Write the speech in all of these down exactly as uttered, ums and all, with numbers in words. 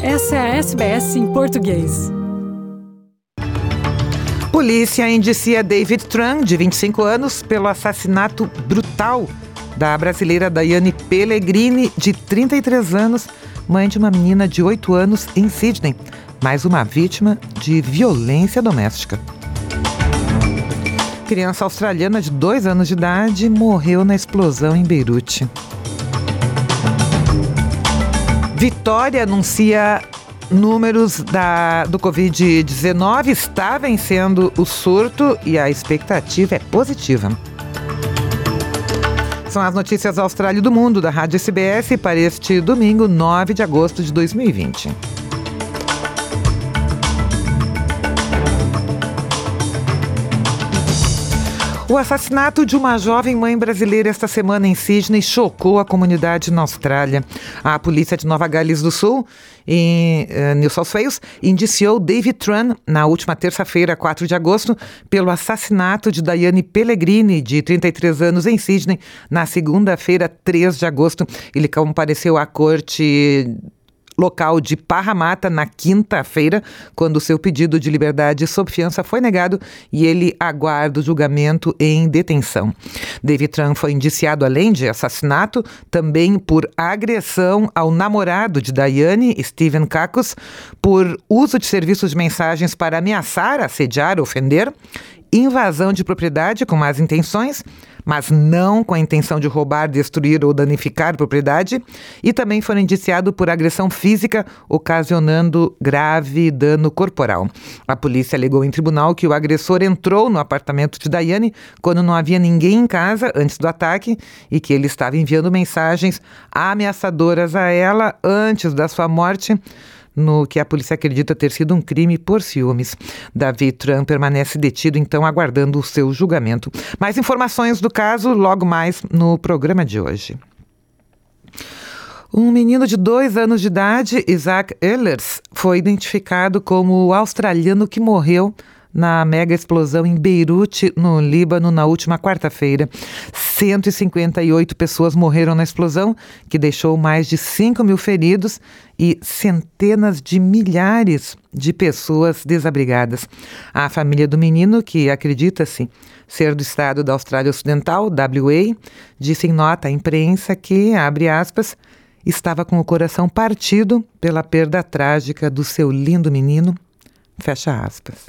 Essa é a S B S em português. Polícia indicia David Tran, de vinte e cinco anos, pelo assassinato brutal da brasileira Daiane Pellegrini, de trinta e três anos, mãe de uma menina de oito anos em Sydney, mais uma vítima de violência doméstica. Criança australiana de dois anos de idade morreu na explosão em Beirute. Vitória anuncia números da, do covid dezenove, está vencendo o surto e a expectativa é positiva. São as notícias da Austrália e do mundo da Rádio S B S para este domingo, nove de agosto de dois mil e vinte. O assassinato de uma jovem mãe brasileira esta semana em Sydney chocou a comunidade na Austrália. A polícia de Nova Gales do Sul, em uh, New South Wales, indiciou David Tran na última terça-feira, quatro de agosto, pelo assassinato de Daiane Pellegrini, de trinta e três anos, em Sydney, na segunda-feira, três de agosto. Ele compareceu à corte local de Parramatta na quinta-feira, quando seu pedido de liberdade sob fiança foi negado e ele aguarda o julgamento em detenção. David Tran foi indiciado, além de assassinato, também por agressão ao namorado de Daiane, Steven Cacos, por uso de serviços de mensagens para ameaçar, assediar, ofender, invasão de propriedade com más intenções, mas não com a intenção de roubar, destruir ou danificar propriedade, e também foram indiciados por agressão física, ocasionando grave dano corporal. A polícia alegou em tribunal que o agressor entrou no apartamento de Daiane quando não havia ninguém em casa antes do ataque e que ele estava enviando mensagens ameaçadoras a ela antes da sua morte, no que a polícia acredita ter sido um crime por ciúmes. David Tran permanece detido, então, aguardando o seu julgamento. Mais informações do caso logo mais no programa de hoje. Um menino de dois anos de idade, Isaac Ehlers, foi identificado como o australiano que morreu na mega explosão em Beirute, no Líbano, na última quarta-feira. cento e cinquenta e oito pessoas morreram na explosão, que deixou mais de cinco mil feridos e centenas de milhares de pessoas desabrigadas. A família do menino, que acredita-se ser do estado da Austrália Ocidental, W A, disse em nota à imprensa que, abre aspas, estava com o coração partido pela perda trágica do seu lindo menino, fecha aspas.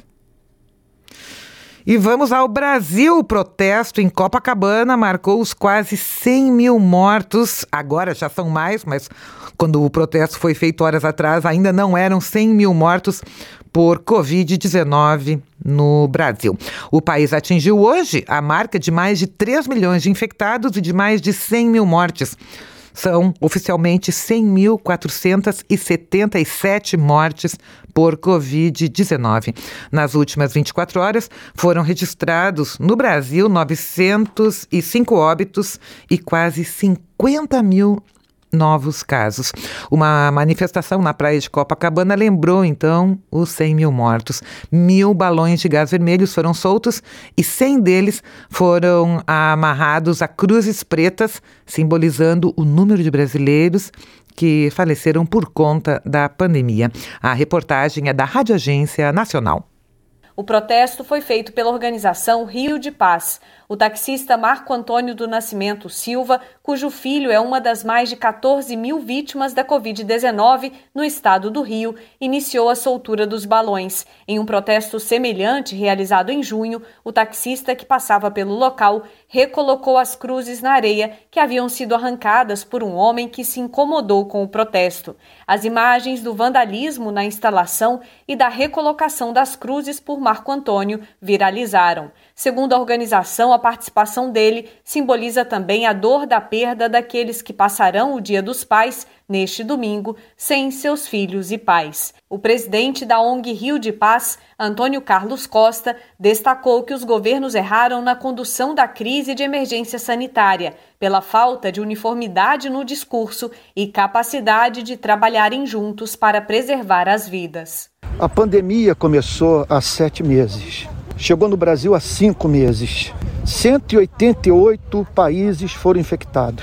E vamos ao Brasil. O protesto em Copacabana marcou os quase cem mil mortos. Agora já são mais, mas quando o protesto foi feito horas atrás, ainda não eram cem mil mortos por covid dezenove no Brasil. O país atingiu hoje a marca de mais de três milhões de infectados e de mais de cem mil mortes. São oficialmente cem mil quatrocentas e setenta e sete mortes por covid dezenove. Nas últimas vinte e quatro horas, foram registrados no Brasil novecentos e cinco óbitos e quase cinquenta mil novos casos. Uma manifestação na praia de Copacabana lembrou, então, os cem mil mortos. Mil balões de gás vermelhos foram soltos e cem deles foram amarrados a cruzes pretas, simbolizando o número de brasileiros que faleceram por conta da pandemia. A reportagem é da Rádio Agência Nacional. O protesto foi feito pela organização Rio de Paz. O taxista Marco Antônio do Nascimento Silva, cujo filho é uma das mais de quatorze mil vítimas da covid dezenove no estado do Rio, iniciou a soltura dos balões. Em um protesto semelhante realizado em junho, o taxista que passava pelo local recolocou as cruzes na areia que haviam sido arrancadas por um homem que se incomodou com o protesto. As imagens do vandalismo na instalação e da recolocação das cruzes por Marco Antônio viralizaram. Segundo a organização, a participação dele simboliza também a dor da perda daqueles que passarão o Dia dos Pais, neste domingo, sem seus filhos e pais. O presidente da O N G Rio de Paz, Antônio Carlos Costa, destacou que os governos erraram na condução da crise de emergência sanitária, pela falta de uniformidade no discurso e capacidade de trabalharem juntos para preservar as vidas. A pandemia começou há sete meses. Chegou no Brasil há cinco meses. cento e oitenta e oito países foram infectados.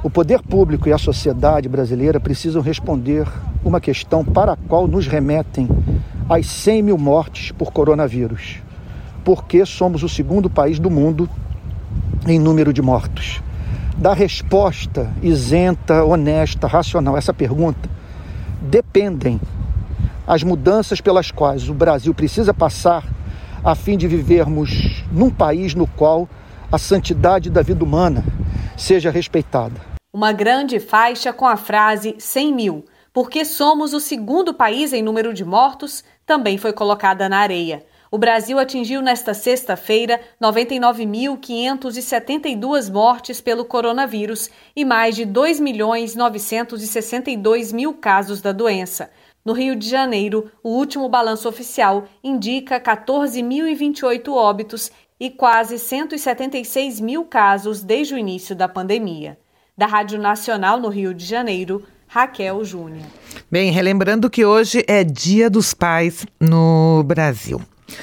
O poder público e a sociedade brasileira precisam responder uma questão para a qual nos remetem as cem mil mortes por coronavírus. Por que somos o segundo país do mundo em número de mortos? Da resposta isenta, honesta, racional a essa pergunta dependem as mudanças pelas quais o Brasil precisa passar a fim de vivermos num país no qual a santidade da vida humana seja respeitada. Uma grande faixa com a frase cem mil, porque somos o segundo país em número de mortos, também foi colocada na areia. O Brasil atingiu nesta sexta-feira noventa e nove mil quinhentas e setenta e duas mortes pelo coronavírus e mais de dois milhões novecentos e sessenta e dois mil casos da doença. No Rio de Janeiro, o último balanço oficial indica quatorze mil e vinte e oito óbitos e quase cento e setenta e seis mil casos desde o início da pandemia. Da Rádio Nacional no Rio de Janeiro, Raquel Júnior. Bem, relembrando que hoje é Dia dos Pais no Brasil.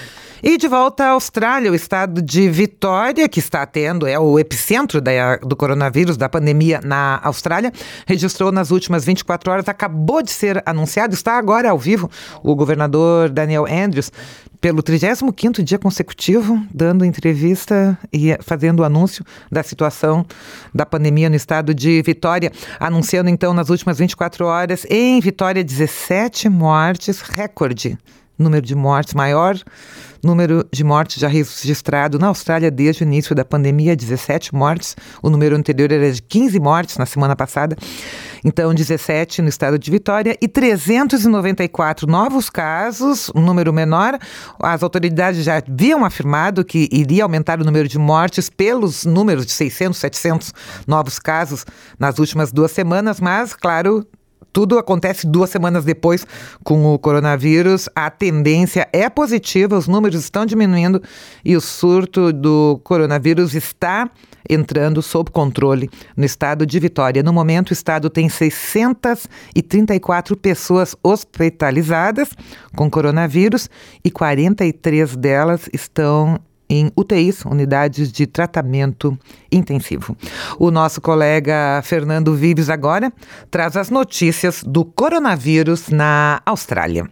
E de volta à Austrália, o estado de Vitória, que está tendo, é o epicentro da, do coronavírus, da pandemia na Austrália, registrou nas últimas vinte e quatro horas, acabou de ser anunciado, está agora ao vivo, o governador Daniel Andrews, pelo trigésimo quinto dia consecutivo, dando entrevista e fazendo o anúncio da situação da pandemia no estado de Vitória, anunciando então nas últimas vinte e quatro horas, em Vitória, dezessete mortes, recorde. Número de mortes, maior número de mortes já registrado na Austrália desde o início da pandemia, dezessete mortes. O número anterior era de quinze mortes na semana passada. Então, dezessete no estado de Vitória e trezentos e noventa e quatro novos casos, um número menor. As autoridades já haviam afirmado que iria aumentar o número de mortes pelos números de seiscentos, setecentos novos casos nas últimas duas semanas, mas, claro, tudo acontece duas semanas depois com o coronavírus. A tendência é positiva, os números estão diminuindo e o surto do coronavírus está entrando sob controle no estado de Vitória. No momento, o estado tem seiscentas e trinta e quatro pessoas hospitalizadas com coronavírus e quarenta e três delas estão em U T Is, unidades de tratamento intensivo. O nosso colega Fernando Vives agora traz as notícias do coronavírus na Austrália.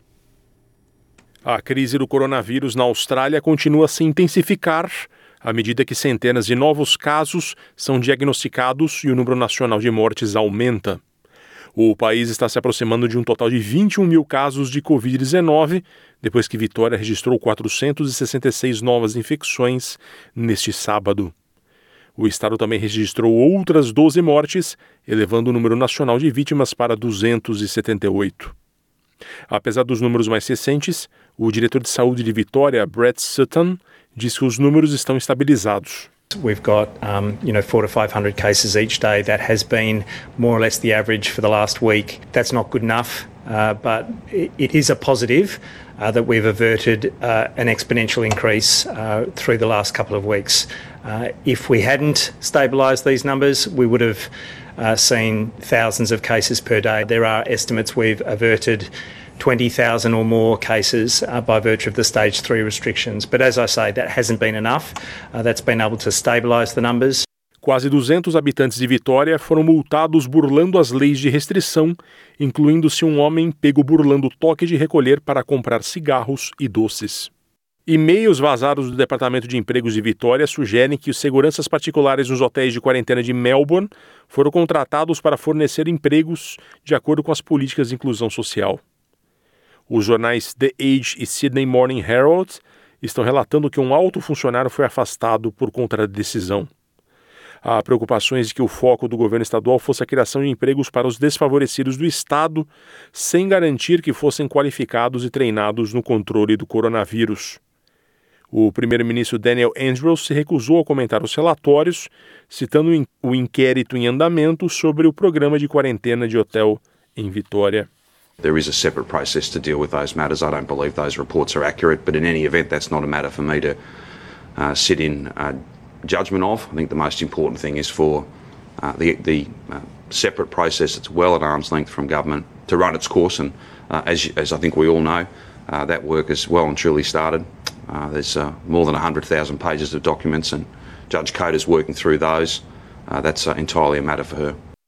A crise do coronavírus na Austrália continua a se intensificar à medida que centenas de novos casos são diagnosticados e o número nacional de mortes aumenta. O país está se aproximando de um total de vinte e um mil casos de covid dezenove, depois que Vitória registrou quatrocentas e sessenta e seis novas infecções neste sábado. O estado também registrou outras doze mortes, elevando o número nacional de vítimas para duzentos e setenta e oito. Apesar dos números mais recentes, o diretor de saúde de Vitória, Brett Sutton, diz que os números estão estabilizados. We've got, um, you know, four to five hundred cases each day. That has been more or less the average for the last week. That's not good enough, uh, but it, it is a positive uh, that we've averted uh, an exponential increase uh, through the last couple of weeks. Uh, if we hadn't stabilised these numbers, we would have uh, seen thousands of cases per day. There are estimates we've averted twenty thousand or more cases uh, by virtue of the stage three restrictions. But as I say, that hasn't been enough. Uh, that's been able to stabilise the numbers. Quase duzentos habitantes de Vitória foram multados burlando as leis de restrição, incluindo-se um homem pego burlando o toque de recolher para comprar cigarros e doces. E-mails vazados do Departamento de Empregos de Vitória sugerem que os seguranças particulares nos hotéis de quarentena de Melbourne foram contratados para fornecer empregos de acordo com as políticas de inclusão social. Os jornais The Age e Sydney Morning Herald estão relatando que um alto funcionário foi afastado por conta da decisão. Há preocupações de que o foco do governo estadual fosse a criação de empregos para os desfavorecidos do estado, sem garantir que fossem qualificados e treinados no controle do coronavírus. O primeiro-ministro Daniel Andrews se recusou a comentar os relatórios, citando o inquérito em andamento sobre o programa de quarentena de hotel em Vitória. There is a separate process to deal with those matters. I don't believe those reports are accurate, but in any event, that's not a matter for me to uh, sit in uh, judgment of. I think the most important thing is for uh, the, the uh, separate process that's well at arm's length from government to run its course. And uh, as, as I think we all know, uh, that work has well and truly started. Uh, there's uh, more than one hundred thousand pages of documents, and Judge Coates is working through those. Uh, that's uh, entirely a matter for her.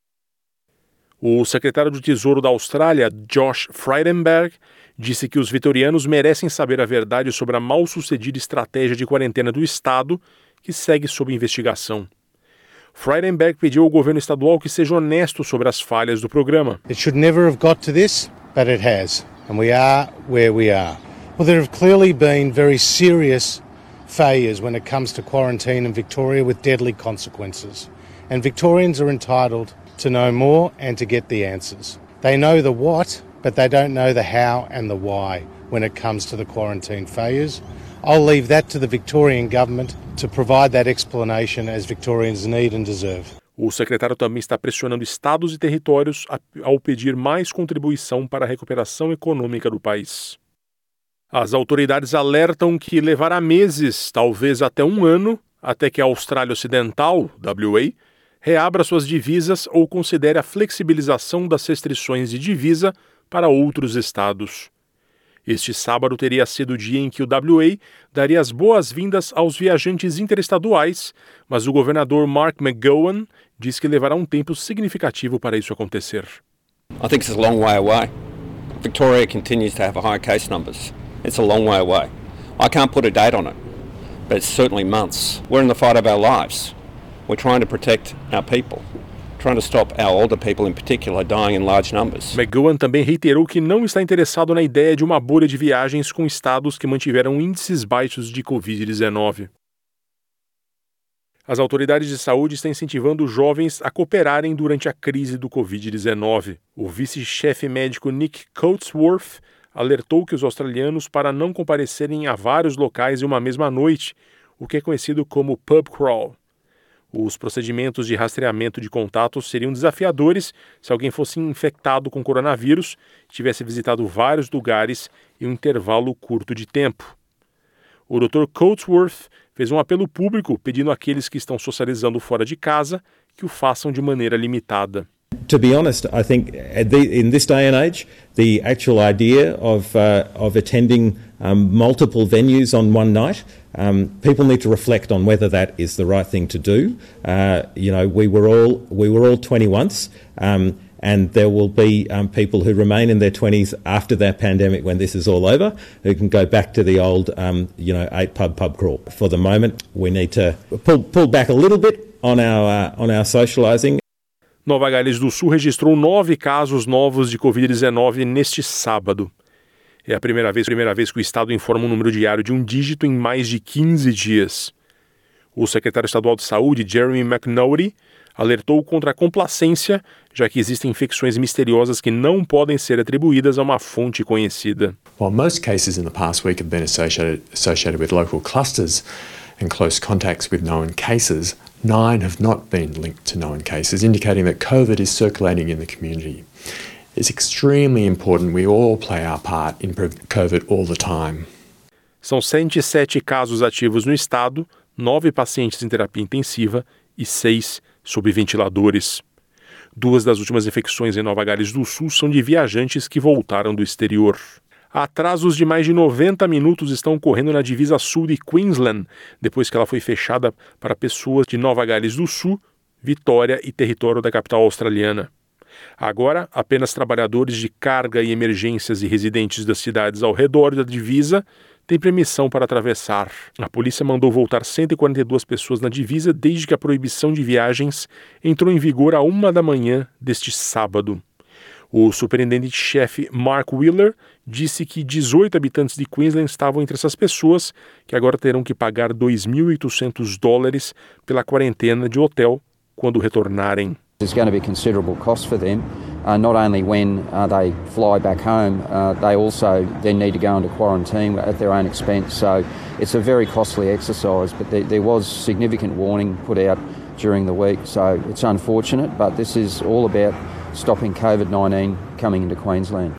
O secretário do Tesouro da Austrália, Josh Frydenberg, disse que os vitorianos merecem saber a verdade sobre a mal-sucedida estratégia de quarentena do Estado, que segue sob investigação. Frydenberg pediu ao governo estadual que seja honesto sobre as falhas do programa. It should never have got to this, but it has, and we are where we are. Well, there have clearly been very serious failures when it comes to quarantine in Victoria with deadly consequences, and Victorians are entitled to know more and to get the answers. They know the what, but they don't know the how and the why when it comes to the quarantine failures. I'll leave that to the Victorian government to provide that explanation as Victorians need and deserve. O secretário também está pressionando estados e territórios ao pedir mais contribuição para a recuperação econômica do país. As autoridades alertam que levará meses, talvez até um ano, até que a Austrália Ocidental, W A, reabra suas divisas ou considere a flexibilização das restrições de divisa para outros estados. Este sábado teria sido o dia em que o W A daria as boas-vindas aos viajantes interestaduais, mas o governador Mark McGowan diz que levará um tempo significativo para isso acontecer. I think it's a long way away. Victoria continues to have high case numbers. It's a long way away. I can't put a date on it, but it's certainly months. We're in the fight of our lives. We're trying to protect our people. Trying to stop our older people in particular dying in large numbers. McGowan também reiterou que não está interessado na ideia de uma bolha de viagens com estados que mantiveram índices baixos de covid dezenove. As autoridades de saúde estão incentivando os jovens a cooperarem durante a crise do covid dezenove. O vice-chefe médico Nick Coatsworth alertou que os australianos para não comparecerem a vários locais em uma mesma noite, o que é conhecido como pub crawl. Os procedimentos de rastreamento de contatos seriam desafiadores se alguém fosse infectado com coronavírus e tivesse visitado vários lugares em um intervalo curto de tempo. O doutor Coatsworth fez um apelo público pedindo àqueles que estão socializando fora de casa que o façam de maneira limitada. To be honest, I think in this day and age, the actual idea of uh, of attending um, multiple venues on one night, um, people need to reflect on whether that is the right thing to do. Uh, you know, we were all we were all twenty once, um, and there will be um, people who remain in their twenties after that pandemic when this is all over, who can go back to the old, um, you know, eight pub pub crawl. For the moment, we need to pull pull back a little bit on our uh, on our socialising. Nova Gales do Sul registrou nove casos novos de covid dezenove neste sábado. É a primeira vez, primeira vez que o estado informa um número diário de um dígito em mais de quinze dias. O secretário estadual de saúde, Jeremy McNaughty, alertou contra a complacência, já que existem infecções misteriosas que não podem ser atribuídas a uma fonte conhecida. While most cases in the past week have been associated, associated with local clusters and close contacts with known cases, nine have not been linked to known cases, indicating that COVID is circulating in the community. It's extremely important we all play our part in COVID all the time. São cento e sete casos ativos no estado, nove pacientes em terapia intensiva e seis sob ventiladores. Duas das últimas infecções em Nova Gales do Sul são de viajantes que voltaram do exterior. Atrasos de mais de noventa minutos estão ocorrendo na divisa sul de Queensland, depois que ela foi fechada para pessoas de Nova Gales do Sul, Vitória e território da capital australiana. Agora, apenas trabalhadores de carga e emergências e residentes das cidades ao redor da divisa têm permissão para atravessar. A polícia mandou voltar cento e quarenta e duas pessoas na divisa desde que a proibição de viagens entrou em vigor à uma da manhã deste sábado. O superintendente-chefe Mark Wheeler disse que dezoito habitantes de Queensland estavam entre essas pessoas, que agora terão que pagar dois mil e oitocentos dólares pela quarentena de hotel quando retornarem. There's going to be considerable cost for them, uh, not only when uh, they fly back home, uh, they also then need to go into quarantine at their own expense. So it's a very costly exercise, but there, there was significant warning put out during the week. So it's unfortunate, but this is all about stopping covid nineteen coming into Queensland.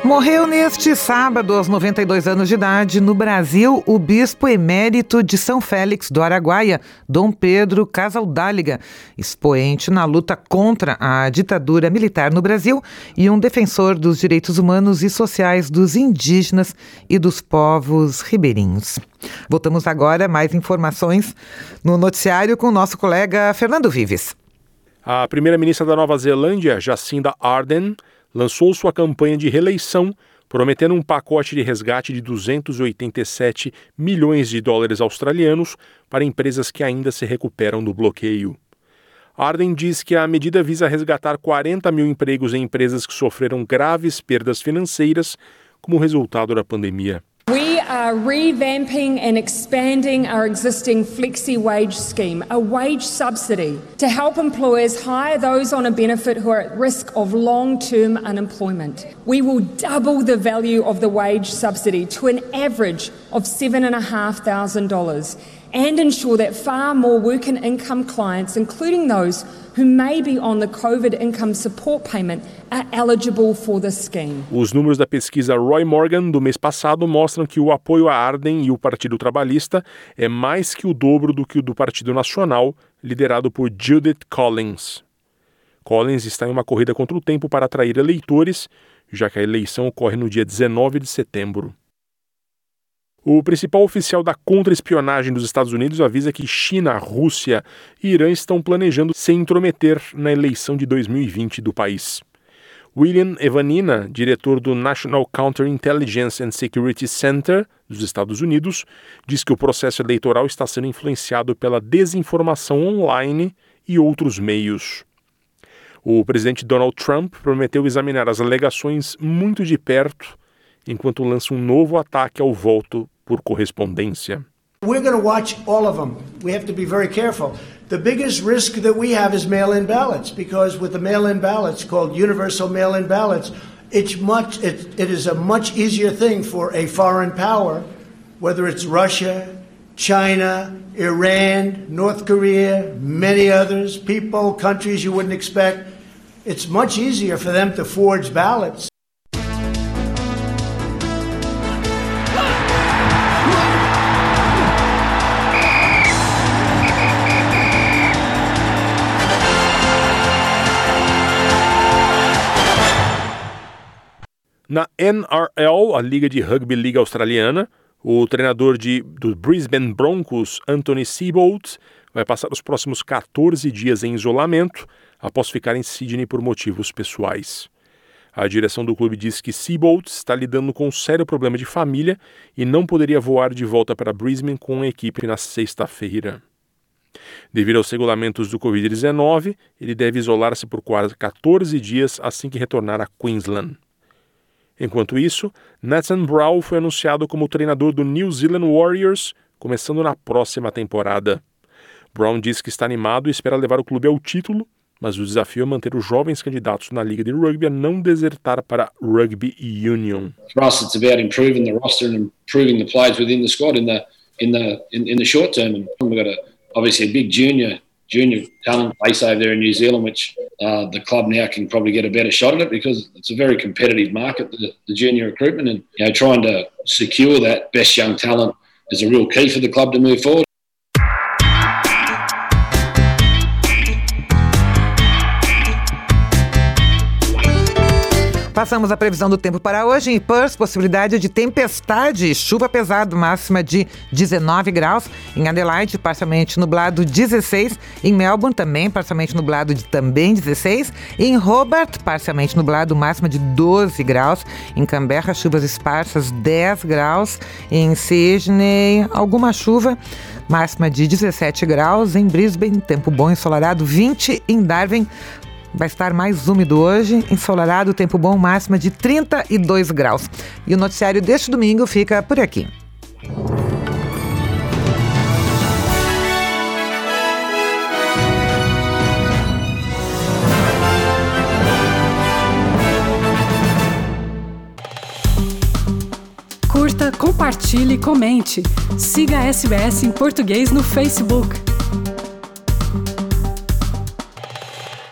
Morreu neste sábado, aos noventa e dois anos de idade, no Brasil, o bispo emérito de São Félix do Araguaia, Dom Pedro Casaldáliga, expoente na luta contra a ditadura militar no Brasil e um defensor dos direitos humanos e sociais dos indígenas e dos povos ribeirinhos. Voltamos agora a mais informações no noticiário com o nosso colega Fernando Vives. A primeira-ministra da Nova Zelândia, Jacinda Ardern, lançou sua campanha de reeleição, prometendo um pacote de resgate de duzentos e oitenta e sete milhões de dólares australianos para empresas que ainda se recuperam do bloqueio. Ardern diz que a medida visa resgatar quarenta mil empregos em empresas que sofreram graves perdas financeiras como resultado da pandemia. We are revamping and expanding our existing flexi wage scheme, a wage subsidy to help employers hire those on a benefit who are at risk of long-term unemployment. We will double the value of the wage subsidy to an average of seven thousand five hundred dollars and ensure that far more working income clients, including those who may be on the COVID income support payment, are eligible for the scheme. Os números da pesquisa Roy Morgan do mês passado mostram que o apoio a Ardern e o Partido Trabalhista é mais que o dobro do que o do Partido Nacional, liderado por Judith Collins. Collins está em uma corrida contra o tempo para atrair eleitores, já que a eleição ocorre no dia dezenove de setembro. O principal oficial da contra-espionagem dos Estados Unidos avisa que China, Rússia e Irã estão planejando se intrometer na eleição de dois mil e vinte do país. William Evanina, diretor do National Counterintelligence and Security Center dos Estados Unidos, diz que o processo eleitoral está sendo influenciado pela desinformação online e outros meios. O presidente Donald Trump prometeu examinar as alegações muito de perto enquanto lança um novo ataque ao voto por correspondência. We're going to watch all of them. We have to be very careful. The biggest risk that we have is mail-in ballots, because with the mail-in ballots called universal mail-in ballots, it's much it, it is a much easier thing for a foreign power, whether it's Russia, China, Iran, North Korea, many others, people, countries you wouldn't expect. It's much easier for them to forge ballots. Na N R L, a Liga de Rugby League Australiana, o treinador de, do Brisbane Broncos, Anthony Seibold, vai passar os próximos catorze dias em isolamento após ficar em Sydney por motivos pessoais. A direção do clube diz que Seibold está lidando com um sério problema de família e não poderia voar de volta para Brisbane com a equipe na sexta-feira. Devido aos regulamentos do covid dezenove, ele deve isolar-se por quase catorze dias assim que retornar a Queensland. Enquanto isso, Nathan Brown foi anunciado como treinador do New Zealand Warriors, começando na próxima temporada. Brown diz que está animado e espera levar o clube ao título, mas o desafio é manter os jovens candidatos na liga de rugby a não desertar para a Rugby Union. For us, it's about improving the roster and improving the players within the squad in the in the in, in the short term. And we've got a, obviously a big junior junior talent base over there in New Zealand, which uh, the club now can probably get a better shot at it because it's a very competitive market, the, the junior recruitment, and you know, trying to secure that best young talent is a real key for the club to move forward. Passamos a previsão do tempo para hoje. Em Perth, possibilidade de tempestade, chuva pesada, máxima de dezenove graus. Em Adelaide, parcialmente nublado, dezesseis. Em Melbourne, também parcialmente nublado, de também dezesseis. Em Hobart, parcialmente nublado, máxima de doze graus. Em Canberra, chuvas esparsas, dez graus. Em Sydney, alguma chuva, máxima de dezessete graus. Em Brisbane, tempo bom, ensolarado, vinte. Em Darwin, vai estar mais úmido hoje, ensolarado, tempo bom, máxima de trinta e dois graus. E o noticiário deste domingo fica por aqui. Curta, compartilhe, comente. Siga a S B S em português no Facebook.